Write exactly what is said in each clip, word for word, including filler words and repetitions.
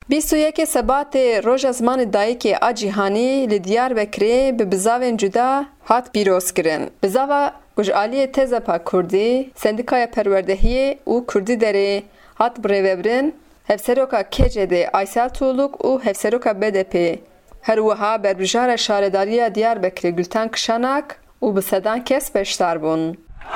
بیست و یک سبات روز زمان دایکی آجیهانی لدیار بکری به بزاوین جدا هات پیروز کرن. بزاوا گوشالی تزپا کردی، سندیکای پروردهی و کردی داره هات بروبرن، هفسروکا کجده آیسال طولوک و هفسروکا بدپی. هر وها بر بجار شارداری دیار بکری گلتان کشانک و بسدان کس بشتر بون.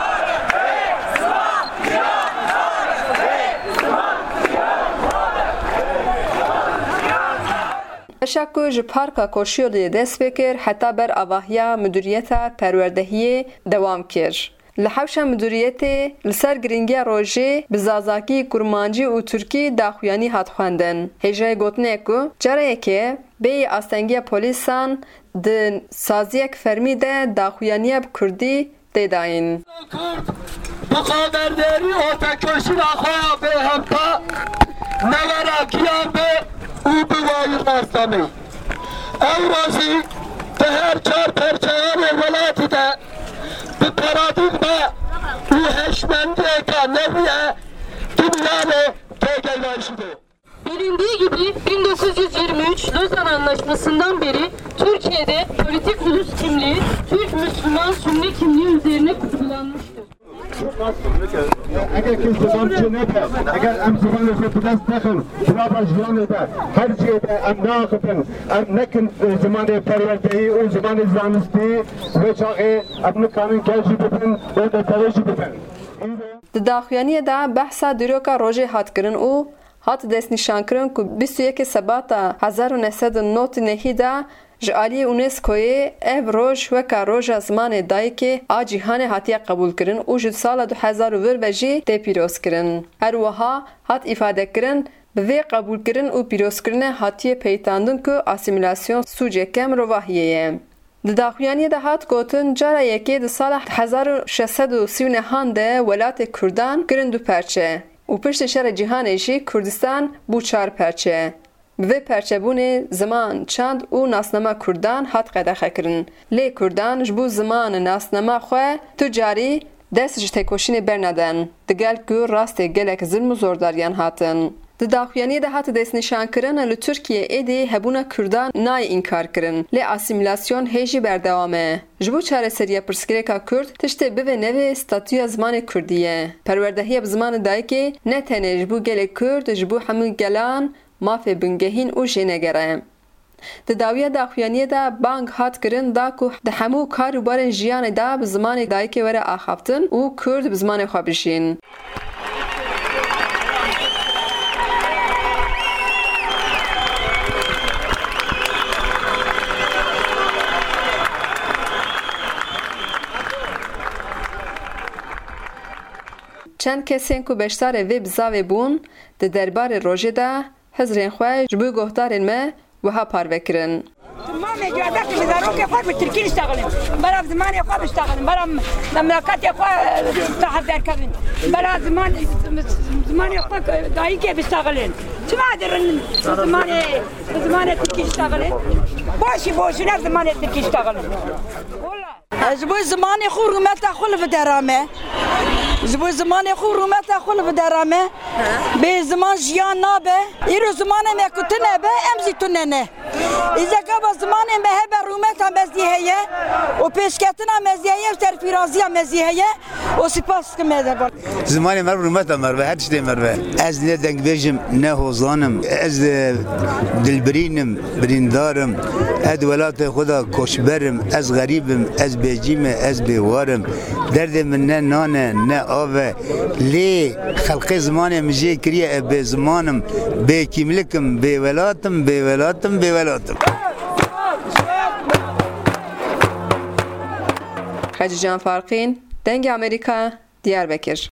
اشکو جپارکا کوشیولی دست بکر حتی بر آواهیا مدیریت پروردهی دوام کر. لحوش مدیریت لسر گرینگی روژه بزازاکی کرمانجی و ترکی داخویانی هات خواندن. هجای گوتنه کو جره که بی آستنگی پولیسان د سازیک فرمیده داخویانی کردی دیداین. بخابرداری آتکوشی نخواه به همتا نوراکیان به او بوایی راستمی. اوازی به هر چار پرچهان ولاتی ده به پرادیگما او هشمنده که نویه dünyanın tekelleşidir. Bilindiği gibi bin dokuz yüz yirmi üç Lozan Anlaşması'ndan beri Türkiye'de politik ulus kimliği Türk Müslüman Sünni kimliği üzerine kurgulanmıştır. اگر که زبان چه نبه اگر ام زبان خود دست نخن جواب جوان ده هر چیه ده ام ناخدن ام نکن زمان پروردهی و زمان زانستی و چاقه ام نکانن کلشی ببین و ده تلشی ببین. داخویانی دا بحثا دروکا روژه هات کرن او هات دست نشان کرن که بیست و یک سباتا هزار و نهصد و نود نهی دا جعالی اونسکوی اف روژ وکا روژا زمان دایی که آجیهان هاتیه قبول کرن و جد سال دو هزار و ور بجی ده پیروز کرن. هر وها هات افاده کرن به قبول کرن و پیروز کرن هاتیه پیتاندن که اسیمیلاسیون سوجه کم رواهیه. داخویانی ده هات گوتن جارا یکی ده سال هزار و ششصد و سی و نه ده ولایت کردان کرن دو پرچه و پشت شهر جهان جی کردستان بو چار پرچه. به پرچه بونه زمان چند و ناسنامه کردان هات قدخه کرن. لی کردان جبو زمان ناسنامه خواه تجاری دست جتکوشین برندن. دگل که راست گلک ظلم و زورداریان هاتن. د داخویانی ده هات دست نشان کرن ل ترکیه ایدی هبونا کردان نای انکار کرن لی اسیمیلاسیون هیجی بردوامه جبو چاره سریه پرسکریکا کرد تشته به نوی استاتوی زمان کردیه پروردهی به زمان دایی که نه تنه جبو گل کرد جبو همون گلان مافی بنگهین او جنگره د داویه داخویانی ده بانگ هات کرن دا که ده همو کار و بارن جیان ده به زمان دایی که وره آخافتن او کرد به زمان خواب بشین. چند کسین که بیشتر ویب زاوی بون ده دربار روژه ده حضرین خواه جبوی گهدارین ما و ها پارو کرن. ما میجوادت میذارو که خود به ترکی نشتغلیم برای زمانی خود نشتغلیم برای مملکت خود تحضر کردیم برای زمان زمانی خود دایی که بشتغلیم چه مادرن زمان زمان ترکی نشتغلیم باشی باشی نه زمان ترکی نشتغلیم جبوی زمانی خو رومت خول به درامه جبوی زمانی خو رومت خول به درامه به زمان جیان نابه ایرو زمان میکوتنه به امزی تونه ایزا که با زمان به به رومت هم مزیه و پیشکتن هم مزیه و سرفرازی هم مزیه و سپاس که میده زمان مر رومت مر به هر چیزی مر به از نه دنگ بیشم نه حوزانم از دلبرینم بریندارم از ولایت خدا کشبرم از غریبم از بیجیم از بیوارم درد من نه نانه نه آوه لی خلق زمان مجی کریه به زمانم به کیملکم به ولاتم به ولاتم به ولاتم خجی جان فارقین دنگ امریکا دیار بکر